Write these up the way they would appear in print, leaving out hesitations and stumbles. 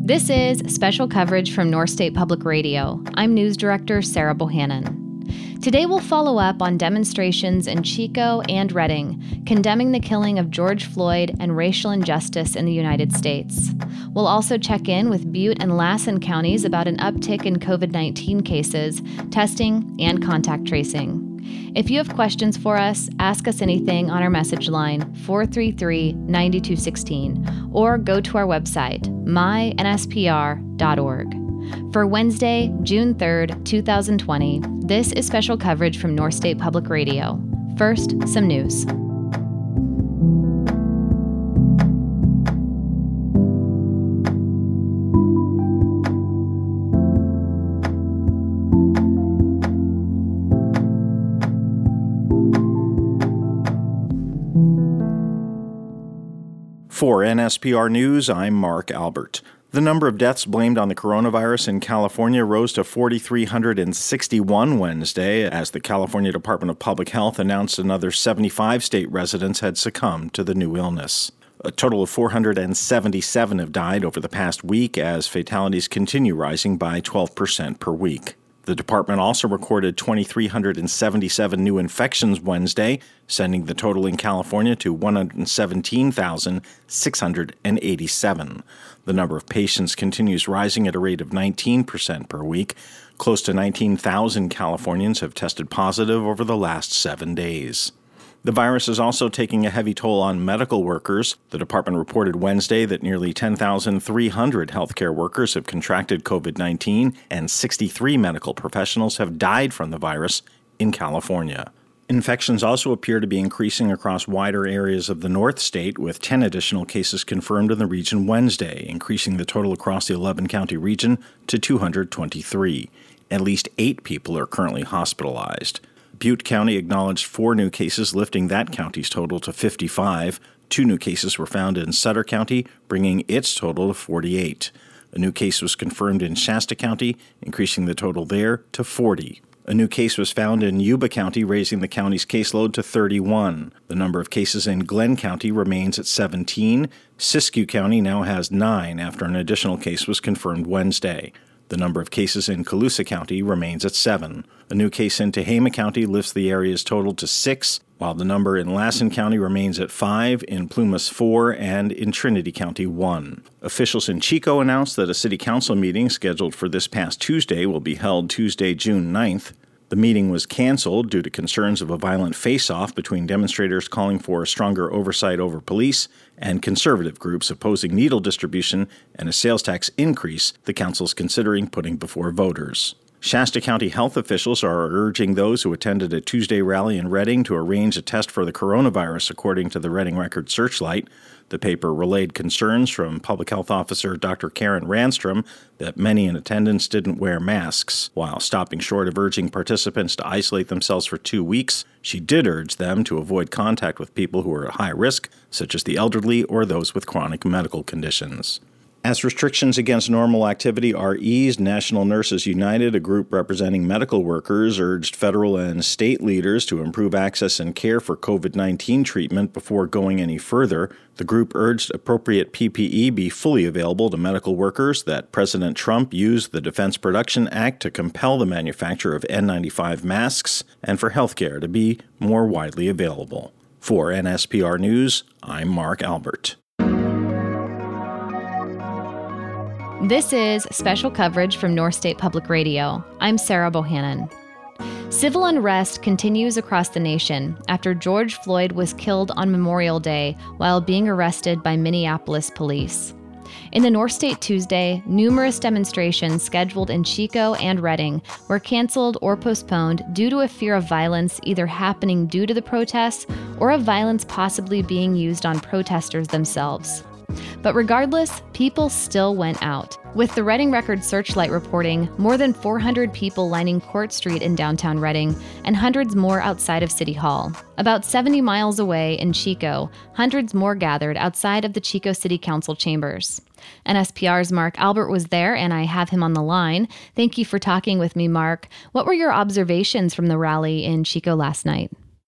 This is special coverage from North State Public Radio. I'm News Director Sarah Bohannon. Today we'll follow up on demonstrations in Chico and Redding, condemning the killing of George Floyd and racial injustice in the United States. We'll also check in with Butte and Lassen counties about an uptick in COVID-19 cases, testing, and contact tracing. If you have questions for us, ask us anything on our message line 433-9216 or go to our website, mynspr.org. For Wednesday, June 3rd, 2020, this is special coverage from North State Public Radio. First, some news. For NSPR News, I'm Mark Albert. The number of deaths blamed on the coronavirus in California rose to 4,361 Wednesday as the California Department of Public Health announced another 75 state residents had succumbed to the new illness. A total of 477 have died over the past week as fatalities continue rising by 12% per week. The department also recorded 2,377 new infections Wednesday, sending the total in California to 117,687. The number of patients continues rising at a rate of 19% per week. Close to 19,000 Californians have tested positive over the last 7 days. The virus is also taking a heavy toll on medical workers. The department reported Wednesday that nearly 10,300 healthcare workers have contracted COVID-19 and 63 medical professionals have died from the virus in California. Infections also appear to be increasing across wider areas of the North State, with 10 additional cases confirmed in the region Wednesday, increasing the total across the 11-county region to 223. At least 8 people are currently hospitalized. Butte County acknowledged 4 new cases, lifting that county's total to 55. 2 new cases were found in Sutter County, bringing its total to 48. A new case was confirmed in Shasta County, increasing the total there to 40. A new case was found in Yuba County, raising the county's caseload to 31. The number of cases in Glenn County remains at 17. Siskiyou County now has 9 after an additional case was confirmed Wednesday. The number of cases in Colusa County remains at 7. A new case in Tehama County lifts the area's total to 6, while the number in Lassen County remains at 5, in Plumas 4, and in Trinity County 1. Officials in Chico announced that a city council meeting scheduled for this past Tuesday will be held Tuesday, June 9th. The meeting was canceled due to concerns of a violent face-off between demonstrators calling for stronger oversight over police and conservative groups opposing needle distribution and a sales tax increase the council is considering putting before voters. Shasta County health officials are urging those who attended a Tuesday rally in Redding to arrange a test for the coronavirus, according to the Redding Record Searchlight. The paper relayed concerns from Public Health Officer Dr. Karen Randstrom that many in attendance didn't wear masks. While stopping short of urging participants to isolate themselves for 2 weeks, she did urge them to avoid contact with people who are at high risk, such as the elderly or those with chronic medical conditions. As restrictions against normal activity are eased, National Nurses United, a group representing medical workers, urged federal and state leaders to improve access and care for COVID-19 treatment before going any further. The group urged appropriate PPE be fully available to medical workers, that President Trump use the Defense Production Act to compel the manufacture of N95 masks, and for healthcare to be more widely available. For NSPR News, I'm Mark Albert. This is special coverage from North State Public Radio. I'm Sarah Bohannon. Civil unrest continues across the nation after George Floyd was killed on Memorial Day while being arrested by Minneapolis police. In the North State Tuesday, numerous demonstrations scheduled in Chico and Redding were canceled or postponed due to a fear of violence either happening due to the protests or of violence possibly being used on protesters themselves. But regardless, people still went out. With the Redding Record Searchlight reporting, more than 400 people lining Court Street in downtown Redding and hundreds more outside of City Hall. About 70 miles away in Chico, hundreds more gathered outside of the Chico City Council chambers. NSPR's Mark Albert was there, and I have him on the line. Thank you for talking with me, Mark. What were your observations from the rally in Chico last night?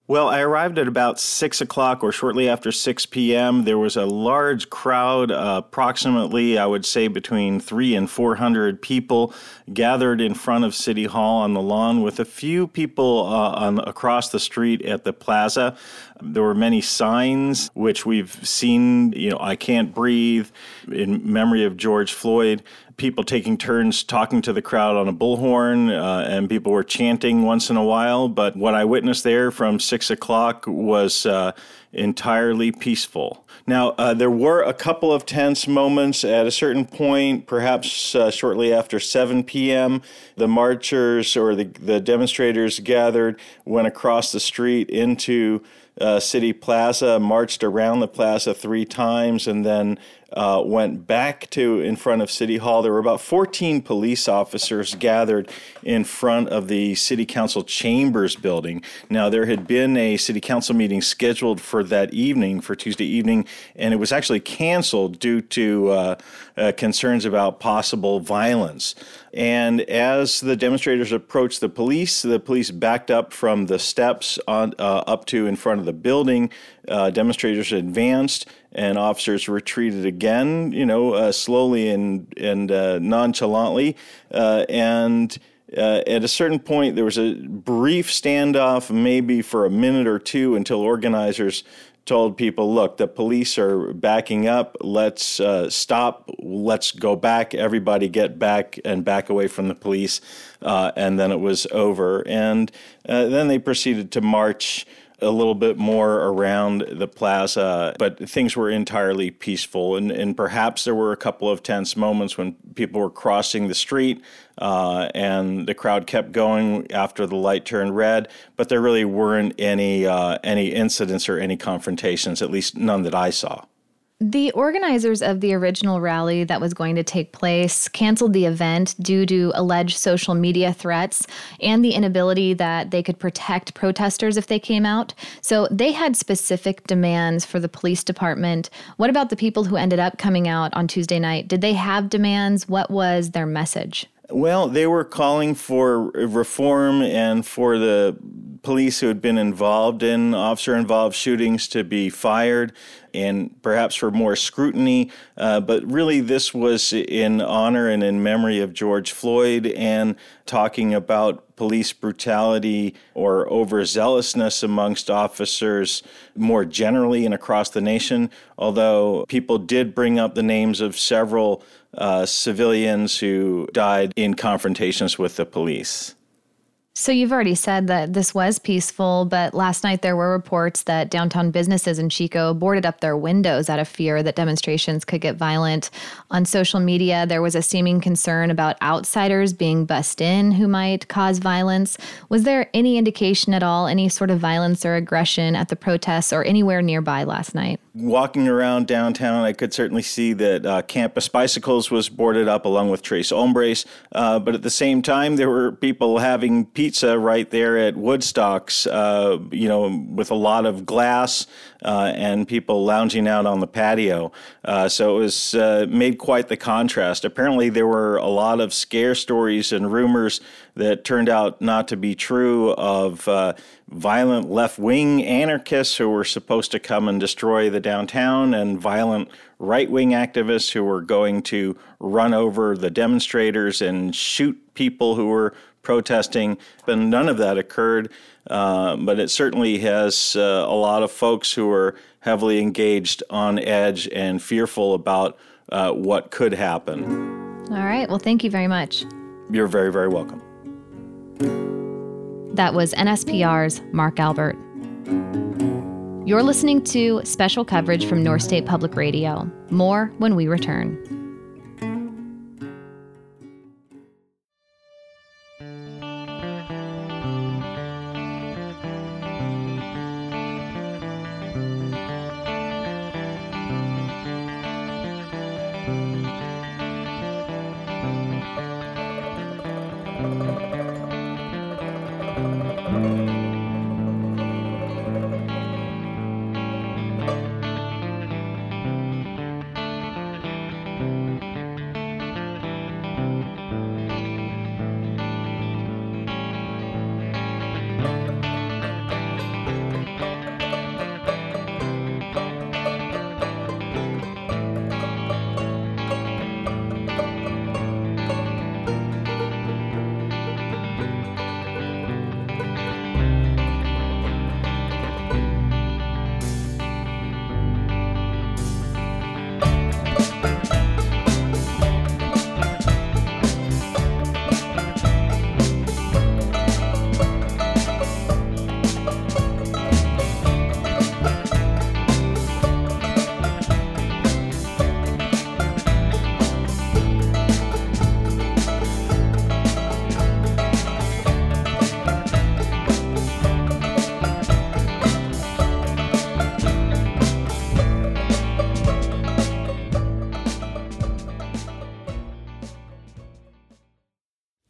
Well, I arrived at about 6 o'clock or shortly after 6 p.m. There was a large crowd, approximately, I would say, between 300 and 400 people gathered in front of City Hall on the lawn with a few people across the street at the plaza. There were many signs, which we've seen, I can't breathe, in memory of George Floyd. People taking turns talking to the crowd on a bullhorn, and people were chanting once in a while. But what I witnessed there from 6 o'clock was entirely peaceful. Now, there were a couple of tense moments at a certain point, perhaps shortly after 7 p.m. The marchers or the demonstrators gathered, went across the street into City Plaza, marched around the plaza 3 times, and then went back to in front of City Hall. There were about 14 police officers gathered in front of the City Council Chambers building. Now, there had been a City Council meeting scheduled for that evening, for Tuesday evening, and it was actually canceled due to concerns about possible violence. And as the demonstrators approached the police backed up from the steps on up to in front of the building. Demonstrators advanced, and officers retreated again, slowly and nonchalantly. And at a certain point, there was a brief standoff, maybe for a minute or two, until organizers told people, look, the police are backing up. Let's stop. Let's go back. Everybody get back and back away from the police. And then it was over. And then they proceeded to march a little bit more around the plaza, but things were entirely peaceful. And perhaps there were a couple of tense moments when people were crossing the street and the crowd kept going after the light turned red, but there really weren't any incidents or any confrontations, at least none that I saw. The organizers of the original rally that was going to take place canceled the event due to alleged social media threats and the inability that they could protect protesters if they came out. So they had specific demands for the police department. What about the people who ended up coming out on Tuesday night? Did they have demands? What was their message? Well, they were calling for reform and for the police who had been involved in officer-involved shootings to be fired, and perhaps for more scrutiny. But really, this was in honor and in memory of George Floyd, and talking about police brutality or overzealousness amongst officers more generally and across the nation, although people did bring up the names of several civilians who died in confrontations with the police. So you've already said that this was peaceful, but last night there were reports that downtown businesses in Chico boarded up their windows out of fear that demonstrations could get violent. On social media, there was a seeming concern about outsiders being bussed in who might cause violence. Was there any indication at all, any sort of violence or aggression at the protests or anywhere nearby last night? Walking around downtown, I could certainly see that Campus Bicycles was boarded up along with Tres Hombres, but at the same time, there were people having pizza right there at Woodstock's, with a lot of glass and people lounging out on the patio. So it was made quite the contrast. Apparently, there were a lot of scare stories and rumors that turned out not to be true of violent left-wing anarchists who were supposed to come and destroy the downtown, and violent right-wing activists who were going to run over the demonstrators and shoot people who were protesting. But none of that occurred, but it certainly has a lot of folks who are heavily engaged, on edge, and fearful about what could happen. All right. Well, thank you very much. You're very, very welcome. That was NSPR's Mark Albert. You're listening to special coverage from North State Public Radio. More when we return.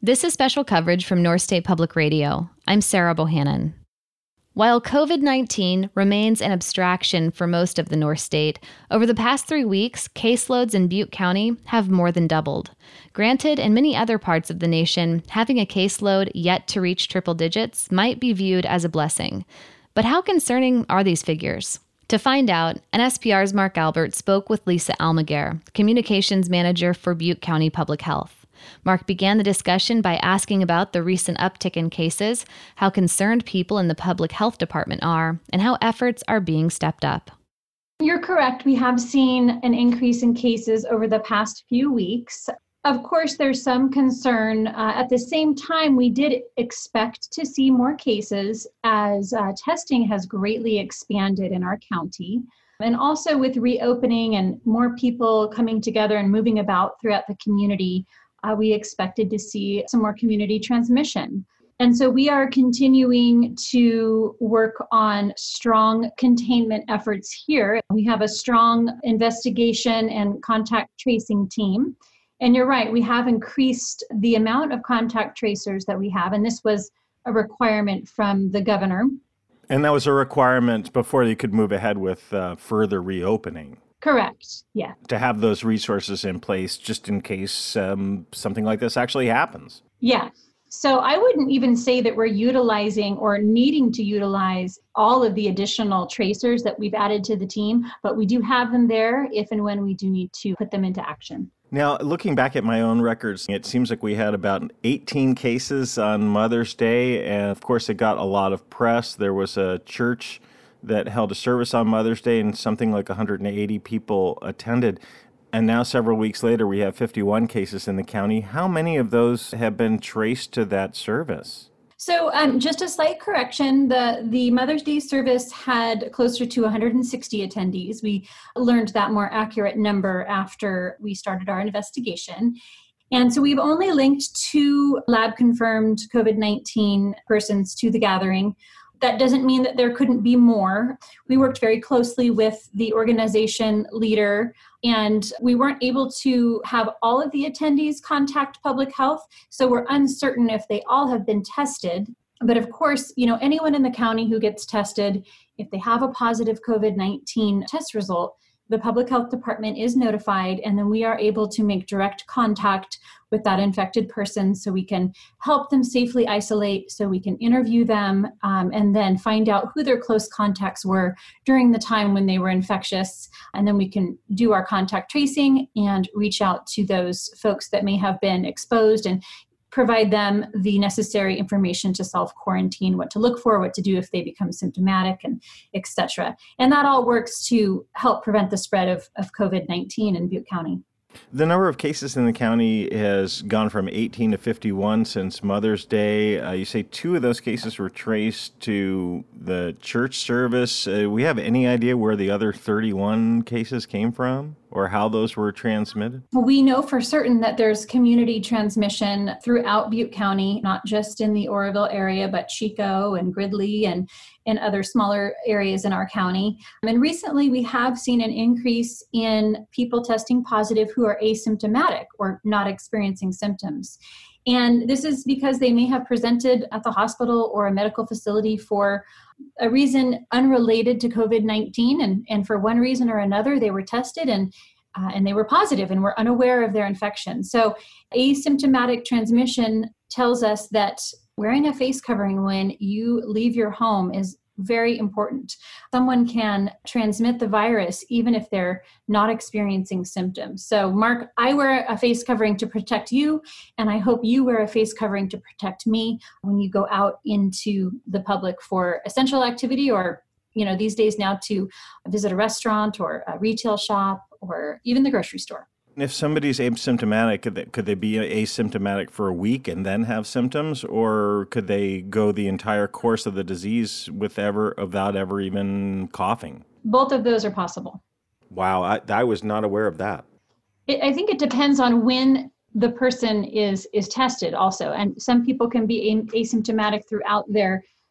This is special coverage from North State Public Radio. I'm Sarah Bohannon. While COVID-19 remains an abstraction for most of the North State, over the past 3 weeks, caseloads in Butte County have more than doubled. Granted, in many other parts of the nation, having a caseload yet to reach triple digits might be viewed as a blessing. But how concerning are these figures? To find out, NSPR's Mark Albert spoke with Lisa Almaguer, Communications Manager for Butte County Public Health. Mark began the discussion by asking about the recent uptick in cases, how concerned people in the public health department are, and how efforts are being stepped up. You're correct. We have seen an increase in cases over the past few weeks. Of course, there's some concern. At the same time, we did expect to see more cases as testing has greatly expanded in our county. And also with reopening and more people coming together and moving about throughout the community, we expected to see some more community transmission. And so we are continuing to work on strong containment efforts here. We have a strong investigation and contact tracing team. And you're right, we have increased the amount of contact tracers that we have, and this was a requirement from the governor. And that was a requirement before you could move ahead with further reopening. Correct, yeah. To have those resources in place just in case something like this actually happens. Yeah. So I wouldn't even say that we're utilizing or needing to utilize all of the additional tracers that we've added to the team, but we do have them there if and when we do need to put them into action. Now, looking back at my own records, it seems like we had about 18 cases on Mother's Day, and of course it got a lot of press. There was a church that held a service on Mother's Day, and something like 180 people attended. And now, several weeks later, we have 51 cases in the county. How many of those have been traced to that service? So just a slight correction, the Mother's Day service had closer to 160 attendees. We learned that more accurate number after we started our investigation. And so we've only linked 2 lab-confirmed COVID-19 persons to the gathering. That doesn't mean that there couldn't be more. We worked very closely with the organization leader, and we weren't able to have all of the attendees contact public health, so we're uncertain if they all have been tested. But of course, anyone in the county who gets tested, if they have a positive COVID-19 test result, the public health department is notified, and then we are able to make direct contact with that infected person so we can help them safely isolate, so we can interview them, and then find out who their close contacts were during the time when they were infectious. And then we can do our contact tracing and reach out to those folks that may have been exposed and provide them the necessary information to self-quarantine, what to look for, what to do if they become symptomatic, and et cetera. And that all works to help prevent the spread of COVID-19 in Butte County. The number of cases in the county has gone from 18 to 51 since Mother's Day. You say 2 of those cases were traced to the church service. We have any idea where the other 31 cases came from or how those were transmitted? We know for certain that there's community transmission throughout Butte County, not just in the Oroville area, but Chico and Gridley and other smaller areas in our county. And recently we have seen an increase in people testing positive who are asymptomatic or not experiencing symptoms. And this is because they may have presented at the hospital or a medical facility for a reason unrelated to COVID-19. And for one reason or another, they were tested and they were positive and were unaware of their infection. So asymptomatic transmission tells us that wearing a face covering when you leave your home is very important. Someone can transmit the virus even if they're not experiencing symptoms. So, Mark, I wear a face covering to protect you, and I hope you wear a face covering to protect me when you go out into the public for essential activity or, these days now to visit a restaurant or a retail shop or even the grocery store. If somebody's asymptomatic, could they be asymptomatic for a week and then have symptoms, or could they go the entire course of the disease without ever even coughing? Both of those are possible. Wow, I was not aware of that. I think it depends on when the person is tested also. And some people can be asymptomatic throughout their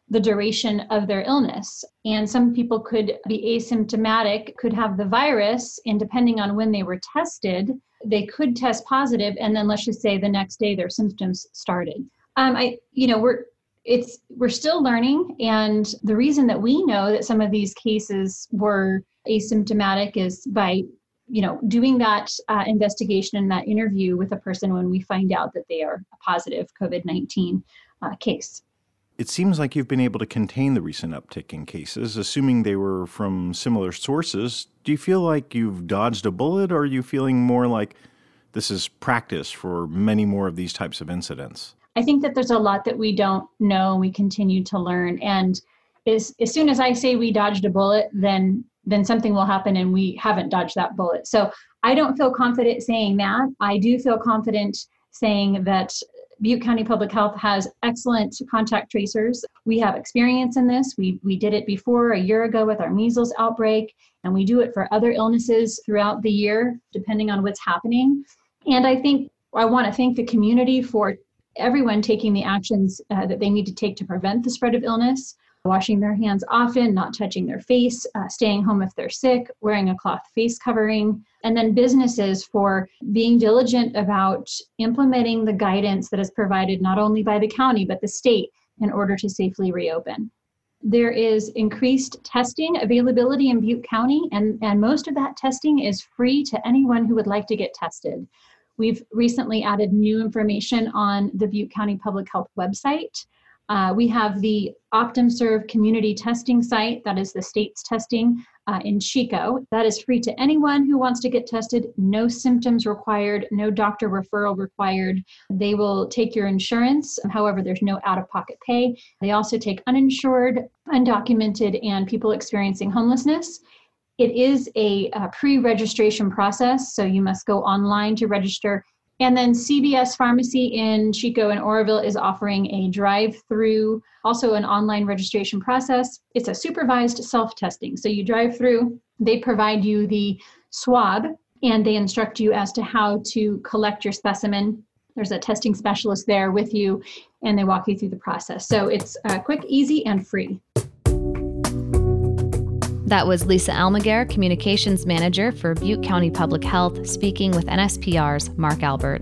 the duration of their illness. And some people could be asymptomatic, could have the virus, and depending on when they were tested, they could test positive, and then let's just say the next day their symptoms started. We're still learning, and the reason that we know that some of these cases were asymptomatic is by doing that investigation and that interview with a person when we find out that they are a positive COVID-19 case. It seems like you've been able to contain the recent uptick in cases, assuming they were from similar sources. Do you feel like you've dodged a bullet, or are you feeling more like this is practice for many more of these types of incidents? I think that there's a lot that we don't know, and we continue to learn. And as soon as I say we dodged a bullet, then something will happen and we haven't dodged that bullet. So I don't feel confident saying that. I do feel confident saying that Butte County Public Health has excellent contact tracers. We have experience in this. We did it before a year ago with our measles outbreak, and we do it for other illnesses throughout the year, depending on what's happening. And I want to thank the community for everyone taking the actions that they need to take to prevent the spread of illness, washing their hands often, not touching their face, staying home if they're sick, wearing a cloth face covering, and then businesses for being diligent about implementing the guidance that is provided not only by the county, but the state in order to safely reopen. There is increased testing availability in Butte County, and most of that testing is free to anyone who would like to get tested. We've recently added new information on the Butte County Public Health website. We have the OptumServe community testing site, that is the state's testing in Chico. That is free to anyone who wants to get tested, no symptoms required, no doctor referral required. They will take your insurance. However, there's no out-of-pocket pay. They also take uninsured, undocumented, and people experiencing homelessness. It is a pre-registration process, so you must go online to register. And then CVS Pharmacy in Chico and Oroville is offering a drive-through, also an online registration process. It's a supervised self-testing. So you drive through, they provide you the swab, and they instruct you as to how to collect your specimen. There's a testing specialist there with you, and they walk you through the process. So it's quick, easy, and free. That was Lisa Almaguer, Communications Manager for Butte County Public Health, speaking with NSPR's Mark Albert.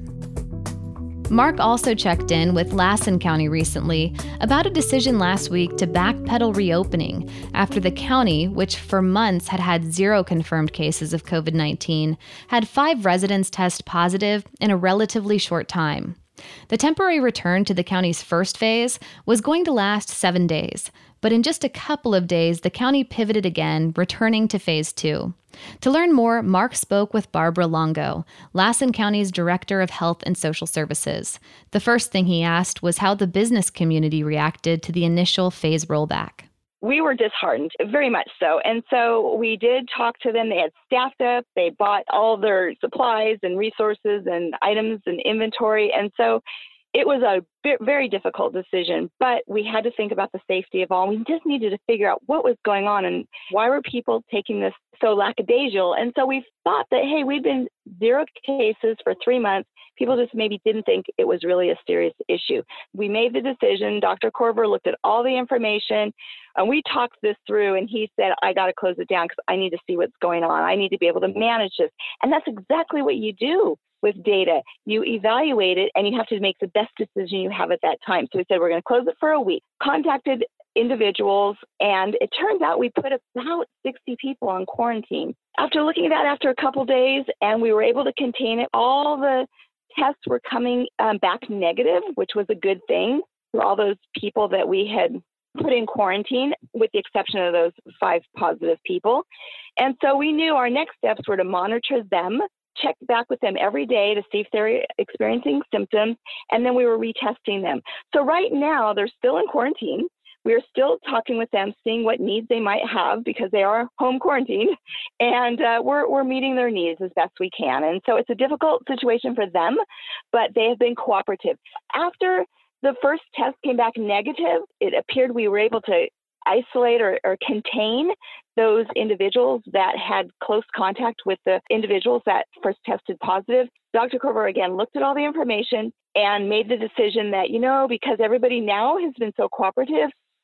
Mark also checked in with Lassen County recently about a decision last week to backpedal reopening after the county, which for months had had 0 confirmed cases of COVID-19, had 5 residents test positive in a relatively short time. The temporary return to the county's first phase was going to last 7 days, but in just a couple of days, the county pivoted again, returning to phase 2. To learn more, Mark spoke with Barbara Longo, Lassen County's Director of Health and Social Services. The first thing he asked was how the business community reacted to the initial phase rollback. We were disheartened, very much so. And so we did talk to them. They had staffed up. They bought all their supplies and resources and items and inventory. And so it was a very difficult decision, but we had to think about the safety of all. We just needed to figure out what was going on and why were people taking this so lackadaisical. And so we thought that, hey, we'd been 0 cases for 3 months. People just maybe didn't think it was really a serious issue. We made the decision. Dr. Korver looked at all the information, and we talked this through, and he said, I got to close it down because I need to see what's going on. I need to be able to manage this. And that's exactly what you do with data. You evaluate it, and you have to make the best decision you have at that time. So we said, we're going to close it for a week. Contacted individuals, and it turns out we put about 60 people on quarantine. After looking at that after a couple days, and we were able to contain it, all the tests were coming back negative, which was a good thing for all those people that we had put in quarantine, with the exception of those 5 positive people. And so we knew our next steps were to monitor them, check back with them every day to see if they're experiencing symptoms, and then we were retesting them. So right now, they're still in quarantine. We are still talking with them, seeing what needs they might have because they are home quarantined, and we're meeting their needs as best we can. And so it's a difficult situation for them, but they have been cooperative. After the first test came back negative, it appeared we were able to isolate or contain those individuals that had close contact with the individuals that first tested positive. Dr. Korver again looked at all the information and made the decision that, because everybody now has been so cooperative,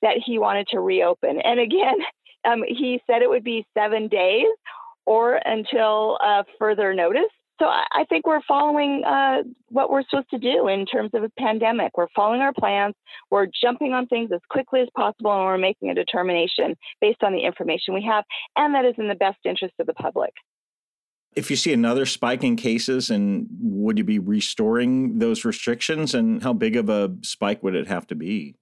that he wanted to reopen. And again, he said it would be 7 days or until further notice. So I think we're following what we're supposed to do in terms of a pandemic. We're following our plans. We're jumping on things as quickly as possible, and we're making a determination based on the information we have, and that is in the best interest of the public. If you see another spike in cases, and would you be restoring those restrictions, and how big of a spike would it have to be?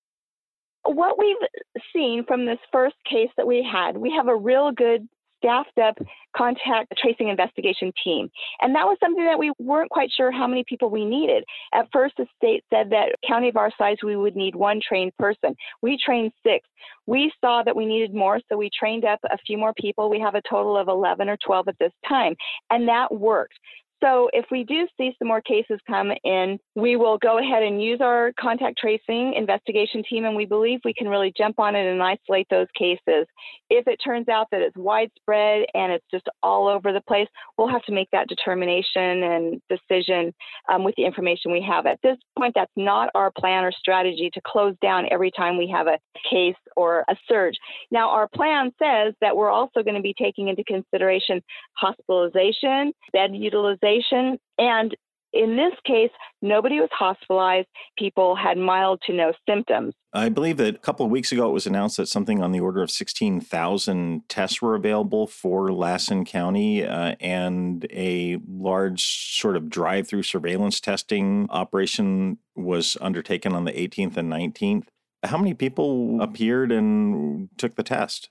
What we've seen from this first case that we have a real good staffed up contact tracing investigation team. And that was something that we weren't quite sure how many people we needed. At first, the state said that a county of our size, we would need 1 trained person. We trained 6. We saw that we needed more, so we trained up a few more people. We have a total of 11 or 12 at this time, and that worked. So if we do see some more cases come in, we will go ahead and use our contact tracing investigation team, and we believe we can really jump on it and isolate those cases. If it turns out that it's widespread and it's just all over the place, we'll have to make that determination and decision with the information we have. At this point, that's not our plan or strategy to close down every time we have a case or a surge. Now, our plan says that we're also going to be taking into consideration hospitalization, bed utilization, and in this case, nobody was hospitalized. People had mild to no symptoms. I believe that a couple of weeks ago, it was announced that something on the order of 16,000 tests were available for Lassen County, and a large sort of drive-through surveillance testing operation was undertaken on the 18th and 19th. How many people appeared and took the test?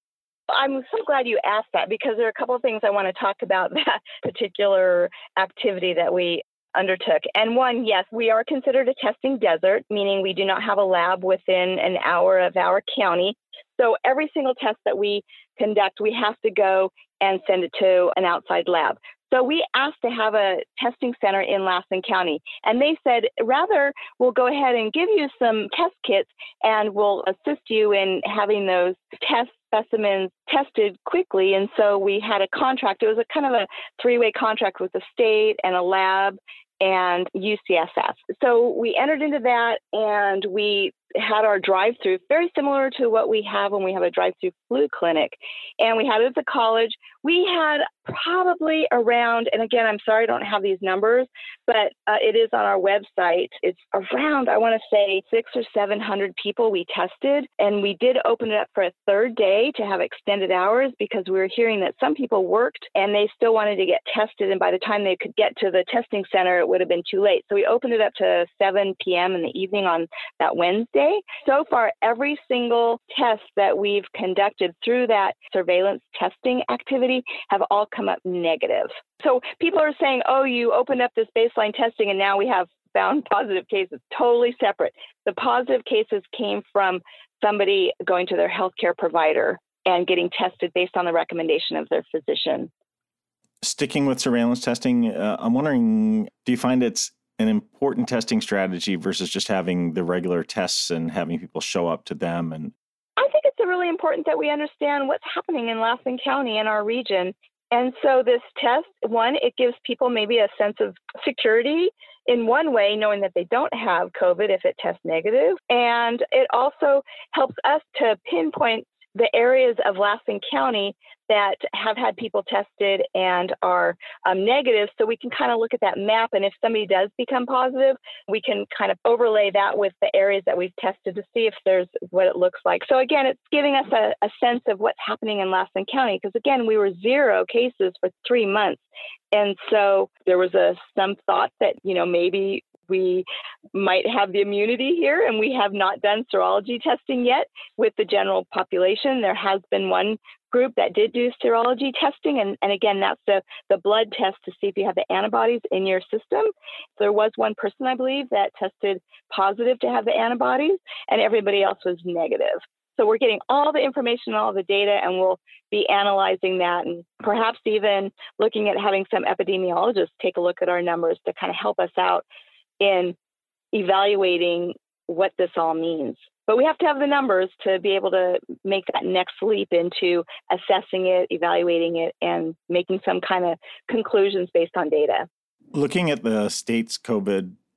I'm so glad you asked that, because there are a couple of things I want to talk about that particular activity that we undertook. And one, yes, we are considered a testing desert, meaning we do not have a lab within an hour of our county. So every single test that we conduct, we have to go and send it to an outside lab. So we asked to have a testing center in Lassen County, and they said, rather, we'll go ahead and give you some test kits, and we'll assist you in having those test specimens tested quickly. And so we had a contract. It was a kind of a 3-way contract with the state and a lab and UCSF. So we entered into that, and we had our drive-through, very similar to what we have when we have a drive-through flu clinic. And we had it at the college. We had probably around, and again, I'm sorry I don't have these numbers, but it is on our website. It's around, I want to say, 600 or 700 people we tested. And we did open it up for a 3rd day to have extended hours, because we were hearing that some people worked and they still wanted to get tested. And by the time they could get to the testing center, it would have been too late. So we opened it up to 7 p.m. in the evening on that Wednesday. So far, every single test that we've conducted through that surveillance testing activity have all come up negative. So people are saying, oh, you opened up this baseline testing and now we have found positive cases. Totally separate. The positive cases came from somebody going to their healthcare provider and getting tested based on the recommendation of their physician. Sticking with surveillance testing, I'm wondering, do you find it's an important testing strategy versus just having the regular tests and having people show up to them? And I think it's really important that we understand what's happening in Lassen County in our region. And so this test, one, it gives people maybe a sense of security in one way, knowing that they don't have COVID if it tests negative. And it also helps us to pinpoint the areas of Lassen County that have had people tested and are negative, so we can kind of look at that map, and if somebody does become positive, we can kind of overlay that with the areas that we've tested to see if there's what it looks like. So again, it's giving us a sense of what's happening in Lassen County, because again, we were 0 cases for 3 months, and so there was some thought that, maybe we might have the immunity here, and we have not done serology testing yet with the general population. There has been one group that did do serology testing, and again, that's the blood test to see if you have the antibodies in your system. There was one person, I believe, that tested positive to have the antibodies, and everybody else was negative. So we're getting all the information, all the data, and we'll be analyzing that, and perhaps even looking at having some epidemiologists take a look at our numbers to kind of help us out in evaluating what this all means. But we have to have the numbers to be able to make that next leap into assessing it, evaluating it, and making some kind of conclusions based on data. Looking at the state's COVID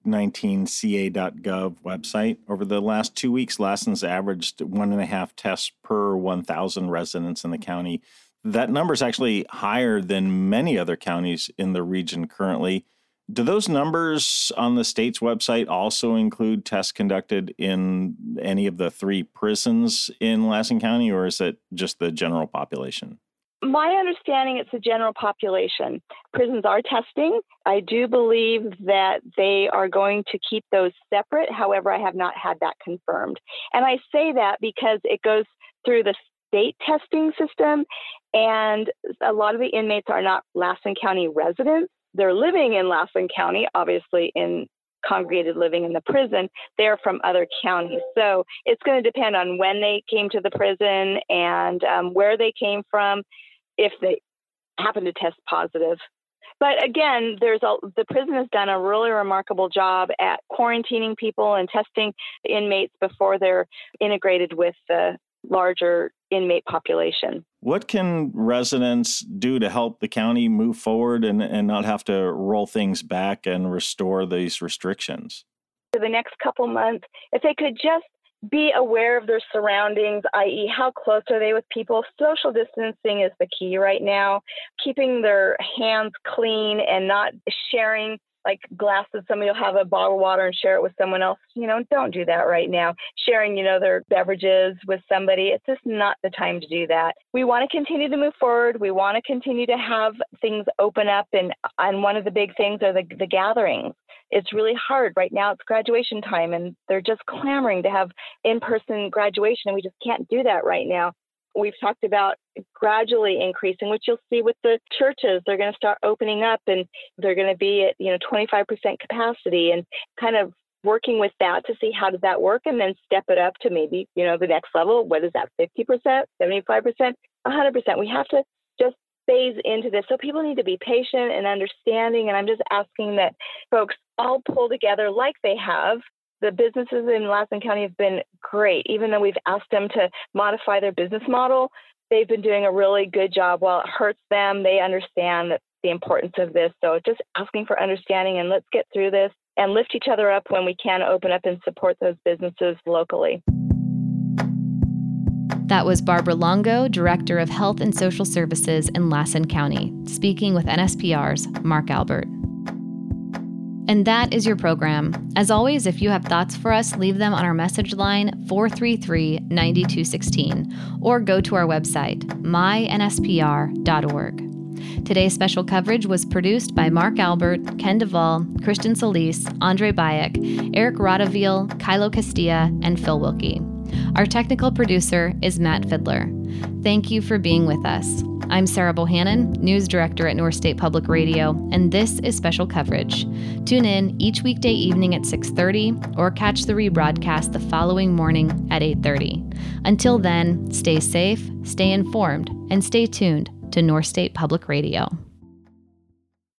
COVID-19ca.gov website. Over the last 2 weeks, Lassen's averaged 1.5 tests per 1,000 residents in the county. That number is actually higher than many other counties in the region currently. Do those numbers on the state's website also include tests conducted in any of the 3 prisons in Lassen County, or is it just the general population? My understanding, it's the general population. Prisons are testing. I do believe that they are going to keep those separate. However, I have not had that confirmed. And I say that because it goes through the state testing system, and a lot of the inmates are not Lassen County residents. They're living in Lassen County, obviously in congregated living in the prison. They're from other counties. So it's going to depend on when they came to the prison and where they came from, if they happen to test positive. But again, the prison has done a really remarkable job at quarantining people and testing inmates before they're integrated with the larger inmate population. What can residents do to help the county move forward and not have to roll things back and restore these restrictions? For the next couple months, if they could just be aware of their surroundings, i.e., how close are they with people? Social distancing is the key right now. Keeping their hands clean and not sharing like glasses. Somebody will have a bottle of water and share it with someone else. Don't do that right now. Sharing, their beverages with somebody. It's just not the time to do that. We want to continue to move forward. We want to continue to have things open up. And one of the big things are the gatherings. It's really hard right now. It's graduation time and they're just clamoring to have in-person graduation. And we just can't do that right now. We've talked about gradually increasing, which you'll see with the churches. They're going to start opening up and they're going to be at 25% capacity, and kind of working with that to see how does that work, and then step it up to maybe, the next level. What is that, 50%, 75%, 100%? We have to just phase into this. So people need to be patient and understanding. And I'm just asking that folks all pull together like they have. The businesses in Lassen County have been great. Even though we've asked them to modify their business model, they've been doing a really good job. While it hurts them, they understand the importance of this. So just asking for understanding, and let's get through this and lift each other up when we can open up and support those businesses locally. That was Barbara Longo, Director of Health and Social Services in Lassen County, speaking with NSPR's Mark Albert. And that is your program. As always, if you have thoughts for us, leave them on our message line 433-9216 or go to our website, mynspr.org. Today's special coverage was produced by Mark Albert, Ken Duvall, Christian Solis, Andre Bayek, Eric Radaville, Kylo Castilla, and Phil Wilkie. Our technical producer is Matt Fiddler. Thank you for being with us. I'm Sarah Bohannon, News Director at North State Public Radio, and this is Special Coverage. Tune in each weekday evening at 6:30 or catch the rebroadcast the following morning at 8:30. Until then, stay safe, stay informed, and stay tuned to North State Public Radio.